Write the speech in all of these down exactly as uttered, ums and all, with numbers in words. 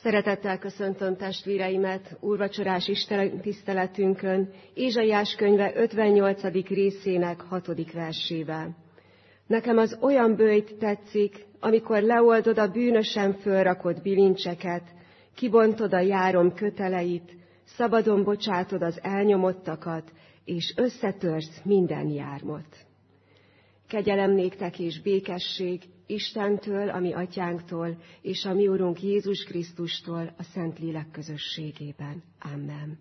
Szeretettel köszöntöm testvéreimet úrvacsorás Isten tiszteletünkön, Ézsaiás könyve ötvennyolcadik részének hatodik versével. Nekem az olyan böjt tetszik, amikor leoldod a bűnösen fölrakott bilincseket, kibontod a járom köteleit, szabadon bocsátod az elnyomottakat, és összetörsz minden jármot. Kegyelem néktek és békesség Istentől, a mi atyánktól, és a mi Urunk Jézus Krisztustól a Szentlélek közösségében. Amen.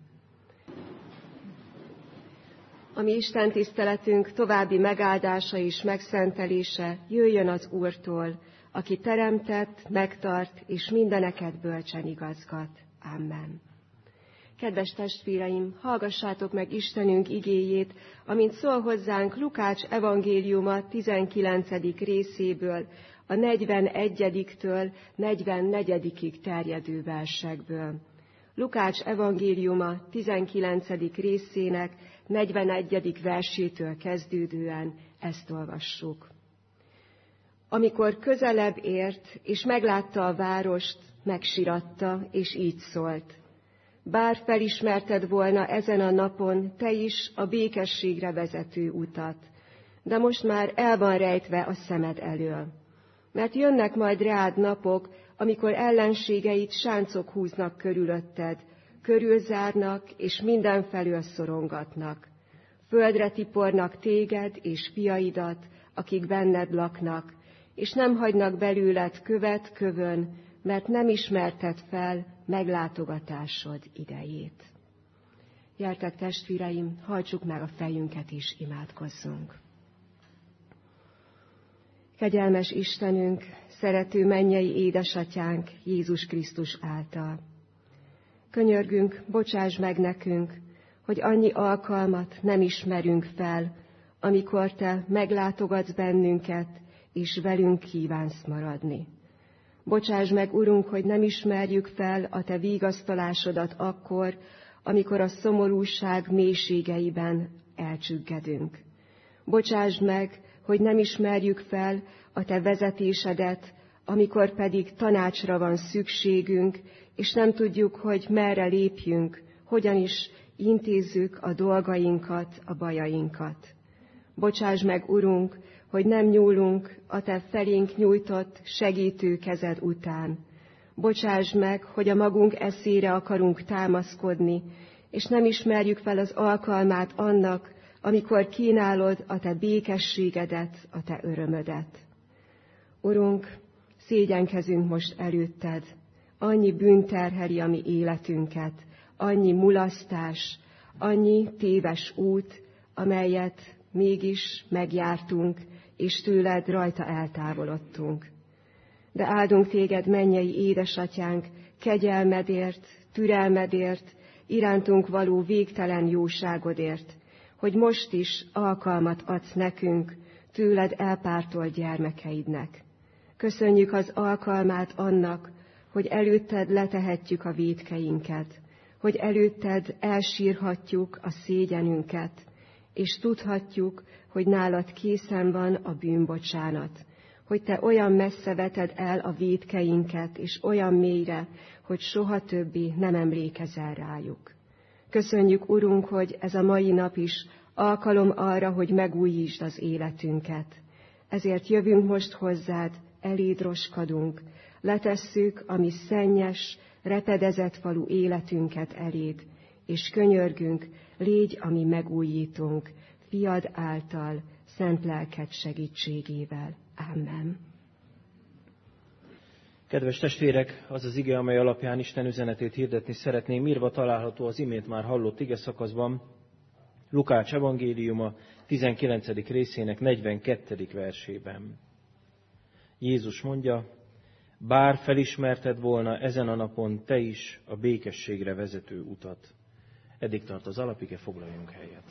A mi Isten tiszteletünk további megáldása és megszentelése jöjjön az Úrtól, aki teremtett, megtart és mindeneket bölcsen igazgat. Amen. Kedves testvéreim, hallgassátok meg Istenünk igéjét, amint szól hozzánk Lukács evangéliuma tizenkilencedik részéből, a negyvenegyediktől negyvennegyedikig terjedő versekből. Lukács evangéliuma tizenkilencedik részének negyvenegyedik versétől kezdődően ezt olvassuk. Amikor közelebb ért, és meglátta a várost, megsiratta, és így szólt: bár felismerted volna ezen a napon te is a békességre vezető utat, de most már el van rejtve a szemed elől. Mert jönnek majd rád napok, amikor ellenségeid sáncok húznak körülötted, körülzárnak és mindenfelől szorongatnak. Földre tipornak téged és fiaidat, akik benned laknak, és nem hagynak belőled követ kövön, mert nem ismerted fel meglátogatásod idejét. Gyertek testvéreim, hajtsuk meg a fejünket és imádkozzunk. Kegyelmes Istenünk, szerető mennyei édesatyánk Jézus Krisztus által. Könyörgünk, bocsáss meg nekünk, hogy annyi alkalmat nem ismerünk fel, amikor te meglátogatsz bennünket, és velünk kívánsz maradni. Bocsáss meg, Urunk, hogy nem ismerjük fel a te vigasztalásodat akkor, amikor a szomorúság mélységeiben elcsüggedünk. Bocsáss meg, hogy nem ismerjük fel a te vezetésedet, amikor pedig tanácsra van szükségünk, és nem tudjuk, hogy merre lépjünk, hogyan is intézzük a dolgainkat, a bajainkat. Bocsáss meg, Urunk, hogy nem nyúlunk a te felénk nyújtott segítő kezed után. Bocsáss meg, hogy a magunk eszére akarunk támaszkodni, és nem ismerjük fel az alkalmát annak, amikor kínálod a te békességedet, a te örömödet. Urunk, szégyenkezünk most előtted. Annyi bűn terheli a mi életünket, annyi mulasztás, annyi téves út, amelyet mégis megjártunk, és tőled rajta eltávolodtunk. De áldunk téged, mennyei édesatyánk, kegyelmedért, türelmedért, irántunk való végtelen jóságodért, hogy most is alkalmat adsz nekünk, tőled elpártolt gyermekeidnek. Köszönjük az alkalmát annak, hogy előtted letehetjük a vétkeinket, hogy előtted elsírhatjuk a szégyenünket, és tudhatjuk, hogy nálad készen van a bűnbocsánat, hogy te olyan messze veted el a vétkeinket, és olyan mélyre, hogy soha többé nem emlékezel rájuk. Köszönjük, Urunk, hogy ez a mai nap is alkalom arra, hogy megújítsd az életünket. Ezért jövünk most hozzád, eléd roskadunk, letesszük a mi szennyes, repedezett falu életünket eléd, és könyörgünk, légy a mi megújítunk, fiad által, szent lelked segítségével. Amen. Kedves testvérek, az az ige, amely alapján Isten üzenetét hirdetni szeretném, írva található az imént már hallott ige szakaszban, Lukács evangéliuma tizenkilencedik részének negyvenkettedik versében. Jézus mondja: bár felismerted volna ezen a napon te is a békességre vezető utat. Eddig tart az alapige, foglaljunk helyet.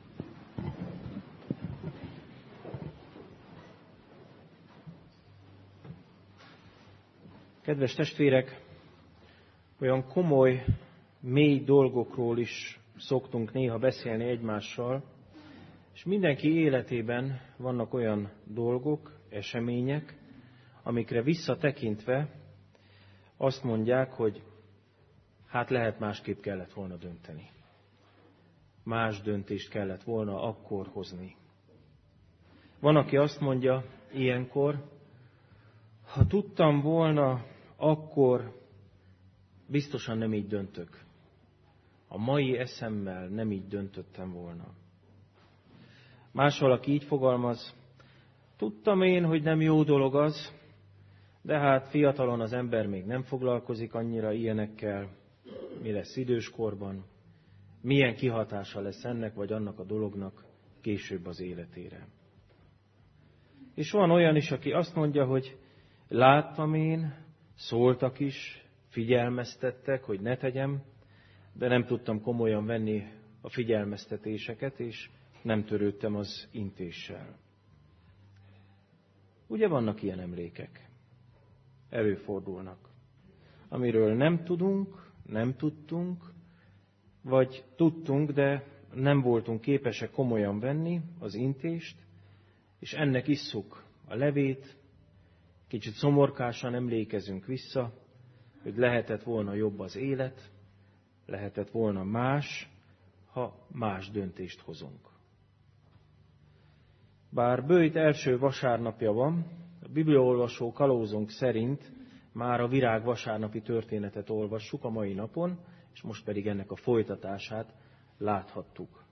Kedves testvérek, olyan komoly, mély dolgokról is szoktunk néha beszélni egymással, és mindenki életében vannak olyan dolgok, események, amikre visszatekintve azt mondják, hogy hát lehet másképp kellett volna dönteni. Más döntést kellett volna akkor hozni. Van, aki azt mondja ilyenkor, ha tudtam volna, akkor biztosan nem így döntök. A mai eszemmel nem így döntöttem volna. Más valaki így fogalmaz, tudtam én, hogy nem jó dolog az, de hát fiatalon az ember még nem foglalkozik annyira ilyenekkel, mi lesz időskorban, milyen kihatása lesz ennek vagy annak a dolognak később az életére. És van olyan is, aki azt mondja, hogy láttam én, szóltak is, figyelmeztettek, hogy ne tegyem, de nem tudtam komolyan venni a figyelmeztetéseket, és nem törődtem az intéssel. Ugye vannak ilyen emlékek? Előfordulnak. Amiről nem tudunk, nem tudtunk, vagy tudtunk, de nem voltunk képesek komolyan venni az intést, és ennek isszuk a levét, kicsit szomorkásan emlékezünk vissza, hogy lehetett volna jobb az élet, lehetett volna más, ha más döntést hozunk. Bár böjt első vasárnapja van, a bibliaolvasó kalózunk szerint már a virág vasárnapi történetet olvassuk a mai napon, és most pedig ennek a folytatását láthattuk.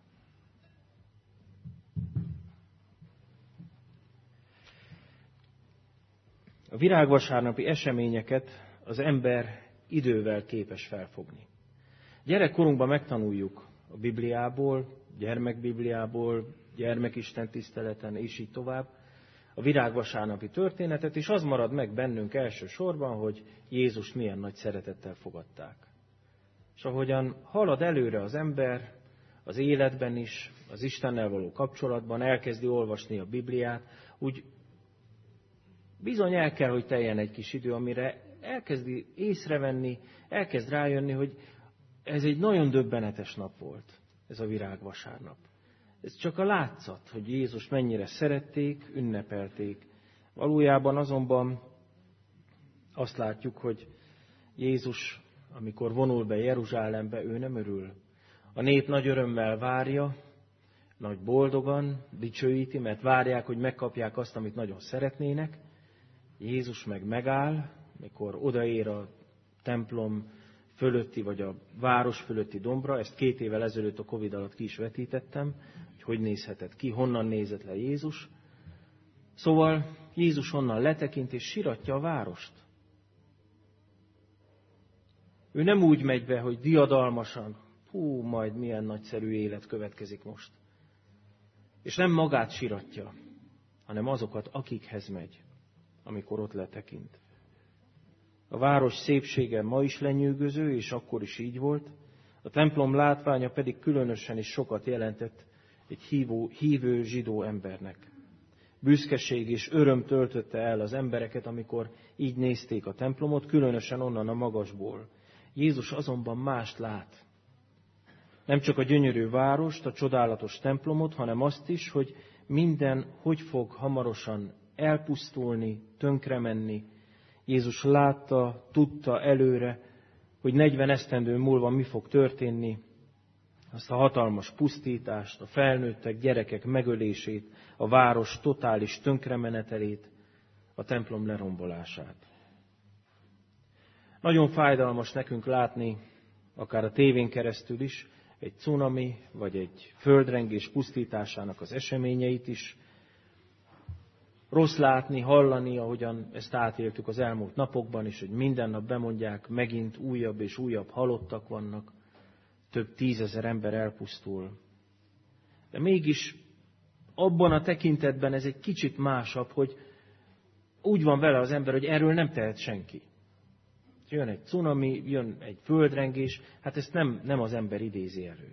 A virágvasárnapi eseményeket az ember idővel képes felfogni. Gyerekkorunkban megtanuljuk a Bibliából, gyermekbibliából, gyermekisten tiszteleten, és így tovább, a virágvasárnapi történetet, és az marad meg bennünk elsősorban, hogy Jézust milyen nagy szeretettel fogadták. És ahogyan halad előre az ember, az életben is, az Istennel való kapcsolatban, elkezdi olvasni a Bibliát, úgy bizony el kell, hogy teljen egy kis idő, amire elkezdi észrevenni, elkezd rájönni, hogy ez egy nagyon döbbenetes nap volt, ez a virágvasárnap. Ez csak a látszat, hogy Jézus mennyire szerették, ünnepelték. Valójában azonban azt látjuk, hogy Jézus, amikor vonul be Jeruzsálembe, ő nem örül. A nép nagy örömmel várja, nagy boldogan dicsőíti, mert várják, hogy megkapják azt, amit nagyon szeretnének. Jézus meg megáll, mikor odaér a templom fölötti, vagy a város fölötti dombra. Ezt két évvel ezelőtt a Covid alatt ki is vetítettem, hogy hogy nézhetett ki, honnan nézett le Jézus. Szóval Jézus onnan letekint és siratja a várost. Ő nem úgy megy be, hogy diadalmasan, hú, majd milyen nagyszerű élet következik most. És nem magát siratja, hanem azokat, akikhez megy, amikor ott letekint. A város szépsége ma is lenyűgöző, és akkor is így volt. A templom látványa pedig különösen is sokat jelentett egy hívó, hívő zsidó embernek. Büszkeség és öröm töltötte el az embereket, amikor így nézték a templomot, különösen onnan a magasból. Jézus azonban mást lát. Nem csak a gyönyörű várost, a csodálatos templomot, hanem azt is, hogy minden hogy fog hamarosan elpusztulni, tönkremenni. Jézus látta, tudta előre, hogy negyven esztendő múlva mi fog történni, azt a hatalmas pusztítást, a felnőttek, gyerekek megölését, a város totális tönkremenetelét, a templom lerombolását. Nagyon fájdalmas nekünk látni, akár a tévén keresztül is, egy cunami vagy egy földrengés pusztításának az eseményeit is. Rossz látni, hallani, ahogyan ezt átéltük az elmúlt napokban is, hogy minden nap bemondják, megint újabb és újabb halottak vannak, több tízezer ember elpusztul. De mégis abban a tekintetben ez egy kicsit másabb, hogy úgy van vele az ember, hogy erről nem tehet senki. Jön egy cunami, jön egy földrengés, hát ezt nem, nem az ember idézi elő.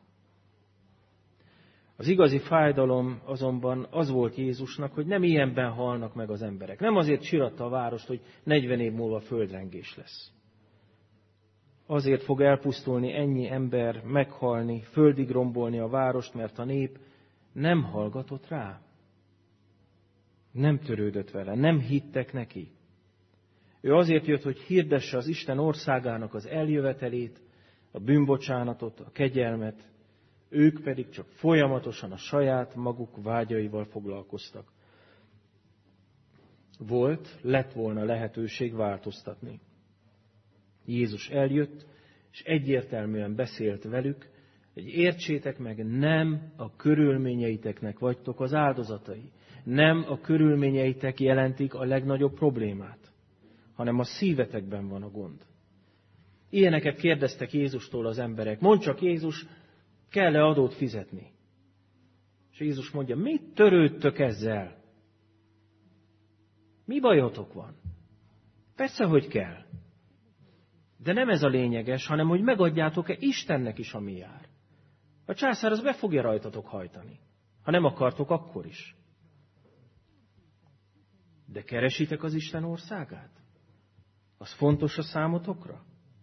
Az igazi fájdalom azonban az volt Jézusnak, hogy nem ilyenben halnak meg az emberek. Nem azért siratta a várost, hogy negyven év múlva földrengés lesz. Azért fog elpusztulni ennyi ember, meghalni, földig rombolni a várost, mert a nép nem hallgatott rá. Nem törődött vele, nem hittek neki. Ő azért jött, hogy hirdesse az Isten országának az eljövetelét, a bűnbocsánatot, a kegyelmet, ők pedig csak folyamatosan a saját maguk vágyaival foglalkoztak. Volt, lett volna lehetőség változtatni. Jézus eljött, és egyértelműen beszélt velük, hogy értsétek meg, nem a körülményeiteknek vagytok az áldozatai. Nem a körülményeitek jelentik a legnagyobb problémát, hanem a szívetekben van a gond. Ilyeneket kérdeztek Jézustól az emberek. Mondd csak, Jézus, kell-e adót fizetni? És Jézus mondja, mit törődtök ezzel? Mi bajotok van? Persze, hogy kell. De nem ez a lényeges, hanem hogy megadjátok-e Istennek is, ami jár. A császár az be fogja rajtatok hajtani. Ha nem akartok, akkor is. De keresitek az Isten országát? Az fontos a számotokra?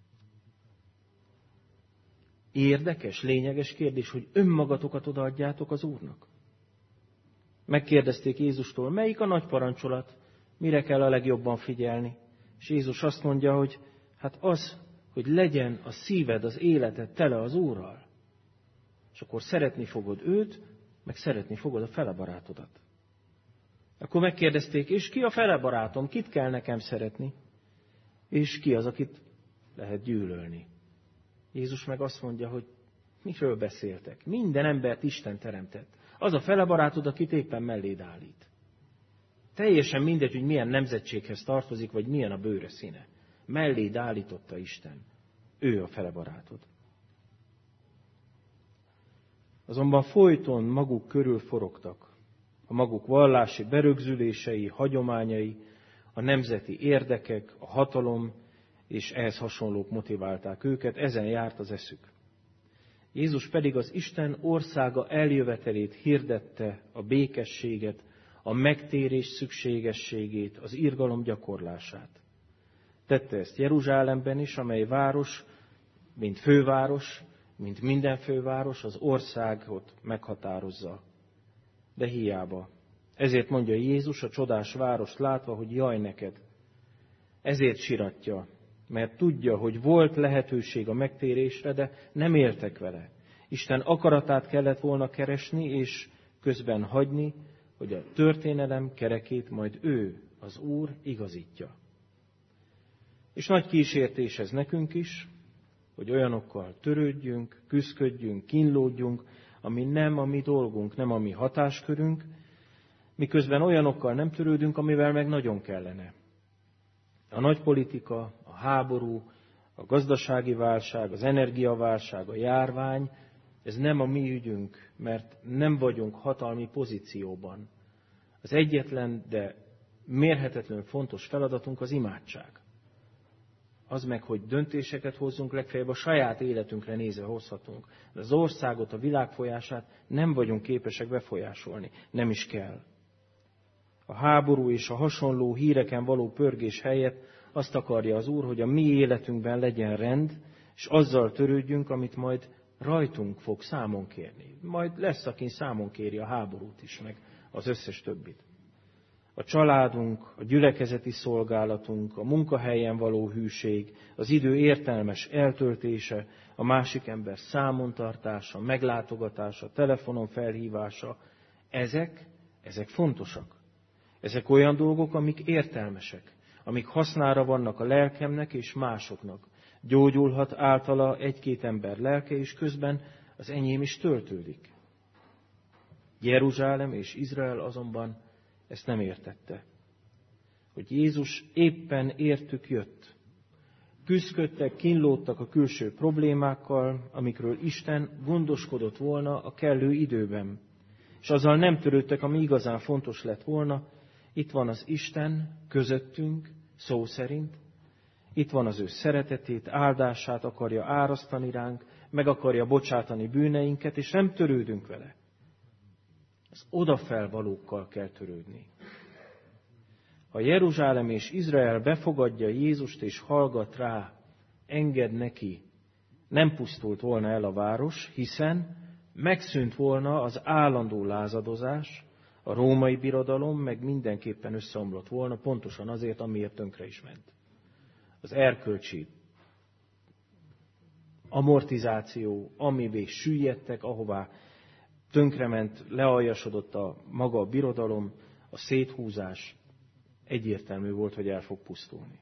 Érdekes, lényeges kérdés, hogy önmagatokat odaadjátok az Úrnak. Megkérdezték Jézustól, melyik a nagy parancsolat, mire kell a legjobban figyelni. És Jézus azt mondja, hogy hát az, hogy legyen a szíved, az életed tele az Úrral. És akkor szeretni fogod őt, meg szeretni fogod a fele barátodat. Akkor megkérdezték, és ki a fele barátom, kit kell nekem szeretni? És ki az, akit lehet gyűlölni? Jézus meg azt mondja, hogy miről beszéltek? Minden embert Isten teremtett. Az a fele barátod, akit éppen melléd állít. Teljesen mindegy, hogy milyen nemzetséghez tartozik, vagy milyen a bőre színe. Melléd állította Isten. Ő a fele barátod. Azonban folyton maguk körül forogtak. A maguk vallási berögzülései, hagyományai, a nemzeti érdekek, a hatalom és ehhez hasonlók motiválták őket, ezen járt az eszük. Jézus pedig az Isten országa eljövetelét hirdette, a békességet, a megtérés szükségességét, az irgalom gyakorlását. Tette ezt Jeruzsálemben is, amely város, mint főváros, mint minden főváros, az országot meghatározza. De hiába. Ezért mondja Jézus a csodás várost látva, hogy jaj neked. Ezért siratja, mert tudja, hogy volt lehetőség a megtérésre, de nem éltek vele. Isten akaratát kellett volna keresni, és közben hagyni, hogy a történelem kerekét majd ő, az Úr igazítja. És nagy kísértés ez nekünk is, hogy olyanokkal törődjünk, küszködjünk, kínlódjunk, ami nem a mi dolgunk, nem a mi hatáskörünk, miközben olyanokkal nem törődünk, amivel meg nagyon kellene. A nagy politika, a háború, a gazdasági válság, az energiaválság, a járvány, ez nem a mi ügyünk, mert nem vagyunk hatalmi pozícióban. Az egyetlen, de mérhetetlenül fontos feladatunk az imádság. Az meg, hogy döntéseket hozzunk, legfeljebb a saját életünkre nézve hozhatunk. De az országot, a világ folyását nem vagyunk képesek befolyásolni. Nem is kell. A háború és a hasonló híreken való pörgés helyett azt akarja az Úr, hogy a mi életünkben legyen rend, és azzal törődjünk, amit majd rajtunk fog számon kérni. Majd lesz, akin számon kéri a háborút is, meg az összes többit. A családunk, a gyülekezeti szolgálatunk, a munkahelyen való hűség, az idő értelmes eltöltése, a másik ember számon tartása, meglátogatása, telefonon felhívása, ezek, ezek fontosak. Ezek olyan dolgok, amik értelmesek, amik hasznára vannak a lelkemnek és másoknak. Gyógyulhat általa egy-két ember lelke, és közben az enyém is töltődik. Jeruzsálem és Izrael azonban ezt nem értette. Hogy Jézus éppen értük jött. Küszködtek, kínlódtak a külső problémákkal, amikről Isten gondoskodott volna a kellő időben. És azzal nem törődtek, ami igazán fontos lett volna. Itt van az Isten közöttünk, szó szerint. Itt van az ő szeretetét, áldását akarja árasztani ránk, meg akarja bocsátani bűneinket, és nem törődünk vele. Az odafelvalókkal kell törődni. Ha Jeruzsálem és Izrael befogadja Jézust és hallgat rá, enged neki, nem pusztult volna el a város, hiszen megszűnt volna az állandó lázadozás, a római birodalom meg mindenképpen összeomlott volna, pontosan azért, amiért tönkre is ment. az erkölcsi amortizáció, amivé süllyedtek, ahová tönkrement, lealjasodott a maga a birodalom, a széthúzás, egyértelmű volt, hogy el fog pusztulni.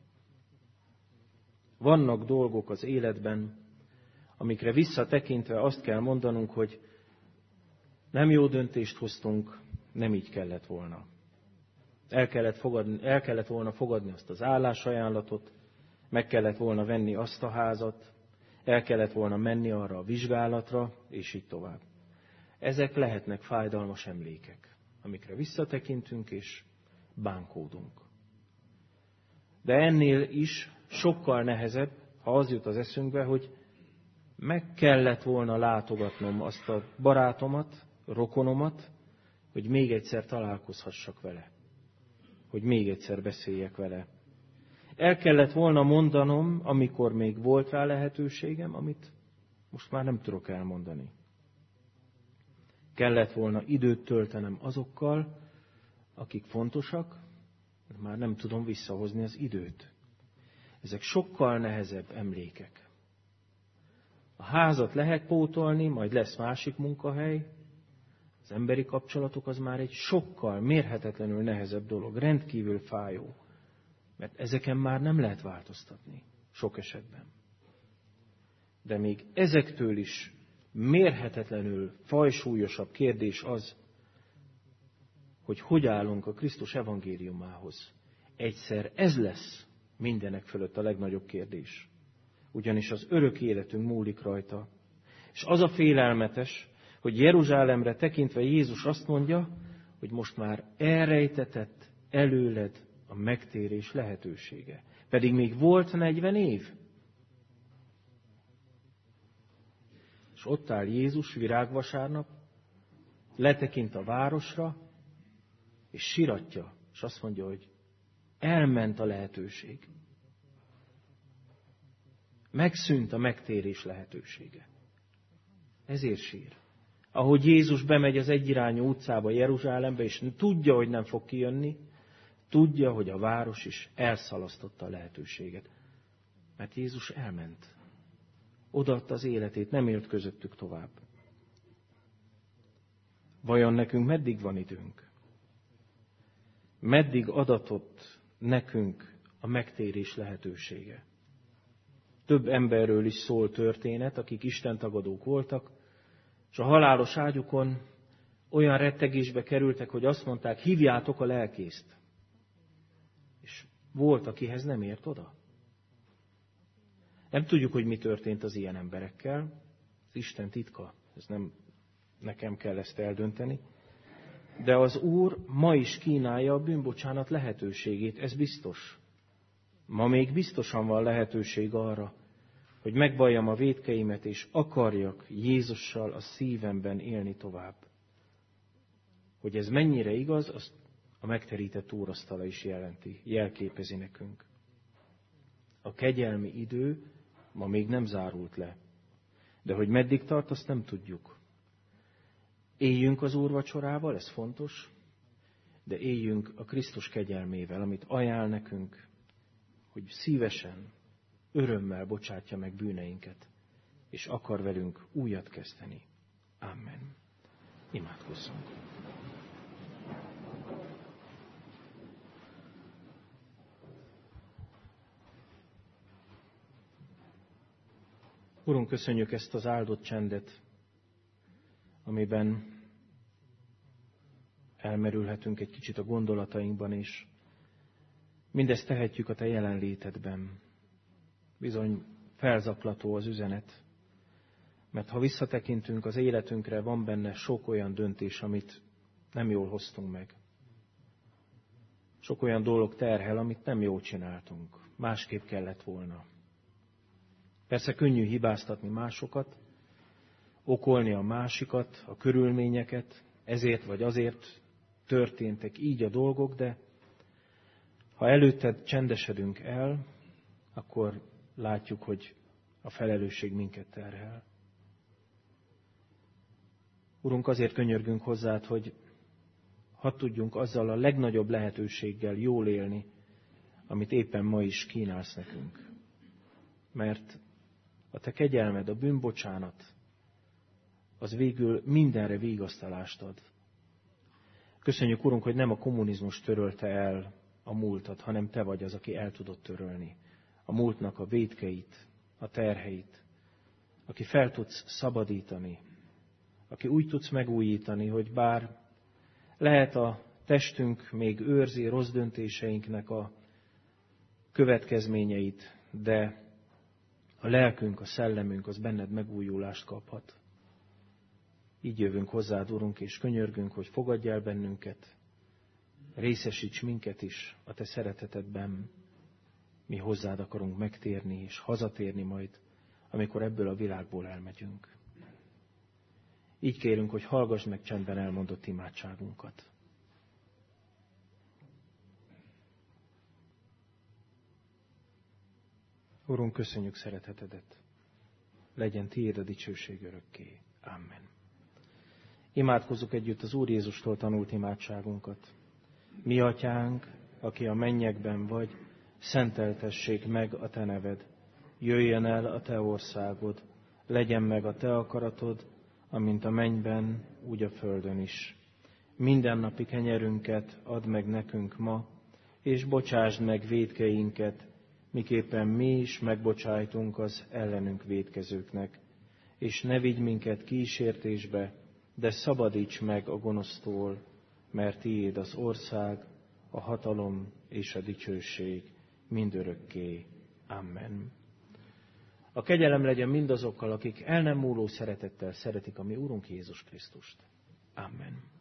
Vannak dolgok az életben, amikre visszatekintve azt kell mondanunk, hogy nem jó döntést hoztunk, nem így kellett volna. El kellett, fogadni, el kellett volna fogadni azt az állásajánlatot, meg kellett volna venni azt a házat, el kellett volna menni arra a vizsgálatra, és így tovább. Ezek lehetnek fájdalmas emlékek, amikre visszatekintünk és bánkódunk. De ennél is sokkal nehezebb, ha az jut az eszünkbe, hogy meg kellett volna látogatnom azt a barátomat, rokonomat, hogy még egyszer találkozhassak vele, hogy még egyszer beszéljek vele. El kellett volna mondanom, amikor még volt rá lehetőségem, amit most már nem tudok elmondani. Kellett volna időt töltenem azokkal, akik fontosak, már nem tudom visszahozni az időt. Ezek sokkal nehezebb emlékek. A házat lehet pótolni, majd lesz másik munkahely. Az emberi kapcsolatok az már egy sokkal mérhetetlenül nehezebb dolog, rendkívül fájó. Mert ezeken már nem lehet változtatni, sok esetben. De még ezektől is mérhetetlenül fajsúlyosabb kérdés az, hogy hogy állunk a Krisztus evangéliumához. Egyszer ez lesz mindenek fölött a legnagyobb kérdés. Ugyanis az örök életünk múlik rajta. És az a félelmetes, hogy Jeruzsálemre tekintve Jézus azt mondja, hogy most már elrejtetett előled a megtérés lehetősége. Pedig még volt negyven év. És ott áll Jézus virágvasárnap, letekint a városra, és siratja, és azt mondja, hogy elment a lehetőség. Megszűnt a megtérés lehetősége. Ezért sír. Ahogy Jézus bemegy az egyirányú utcába Jeruzsálembe, és tudja, hogy nem fog kijönni, tudja, hogy a város is elszalasztotta a lehetőséget. Mert Jézus elment. Odaadta az életét, nem élt közöttük tovább. Vajon nekünk meddig van időnk? Meddig adatott nekünk a megtérés lehetősége? Több emberről is szól történet, akik istentagadók voltak, és a halálos ágyukon olyan rettegésbe kerültek, hogy azt mondták, hívjátok a lelkészt. És volt, akihez nem ért oda. Nem tudjuk, hogy mi történt az ilyen emberekkel. Az Isten titka, ez nem nekem kell ezt eldönteni. De az Úr ma is kínálja a bűnbocsánat lehetőségét, ez biztos. Ma még biztosan van lehetőség arra, hogy megvalljam a vétkeimet, és akarjak Jézussal a szívemben élni tovább. Hogy ez mennyire igaz, azt a megterített úrasztala is jelenti, jelképezi nekünk. A kegyelmi idő ma még nem zárult le, de hogy meddig tart, azt nem tudjuk. Éljünk az úrvacsorával, ez fontos, de éljünk a Krisztus kegyelmével, amit ajánl nekünk, hogy szívesen, örömmel bocsátja meg bűneinket, és akar velünk újat kezdeni. Amen. Imádkozzunk. Urunk, köszönjük ezt az áldott csendet, amiben elmerülhetünk egy kicsit a gondolatainkban, és mindezt tehetjük a Te jelenlétedben. Bizony felzaklató az üzenet, mert ha visszatekintünk az életünkre, van benne sok olyan döntés, amit nem jól hoztunk meg. Sok olyan dolog terhel, amit nem jól csináltunk. Másképp kellett volna. Persze könnyű hibáztatni másokat, okolni a másikat, a körülményeket, ezért vagy azért történtek így a dolgok, de ha előtted csendesedünk el, akkor látjuk, hogy a felelősség minket terhel. Urunk, azért könyörgünk hozzád, hogy hadd tudjunk azzal a legnagyobb lehetőséggel jól élni, amit éppen ma is kínálsz nekünk. mert a te kegyelmed, a bűnbocsánat, az végül mindenre vigasztalást ad. Köszönjük, Urunk, hogy nem a kommunizmus törölte el a múltat, hanem te vagy az, aki el tudod törölni a múltnak a vétkeit, a terheit, aki fel tudsz szabadítani, aki úgy tudsz megújítani, hogy bár lehet a testünk még őrzi rossz döntéseinknek a következményeit, de a lelkünk, a szellemünk az benned megújulást kaphat. Így jövünk hozzád, Urunk, és könyörgünk, hogy fogadj el bennünket, részesíts minket is a te szeretetedben. Mi hozzád akarunk megtérni és hazatérni majd, amikor ebből a világból elmegyünk. Így kérünk, hogy hallgass meg csendben elmondott imádságunkat. Urunk, köszönjük szeretetedet. Legyen tiéd a dicsőség örökké. Amen. Imádkozzuk együtt az Úr Jézustól tanult imádságunkat. Mi atyánk, aki a mennyekben vagy, szenteltessék meg a te neved. Jöjjön el a te országod, legyen meg a te akaratod, amint a mennyben, úgy a földön is. Mindennapi kenyerünket add meg nekünk ma, és bocsásd meg vétkeinket, miképpen mi is megbocsájtunk az ellenünk vétkezőknek. És ne vigy minket kísértésbe, de szabadíts meg a gonosztól, mert tiéd az ország, a hatalom és a dicsőség mindörökké. Amen. A kegyelem legyen mindazokkal, akik el nem múló szeretettel szeretik a mi Urunk Jézus Krisztust. Amen.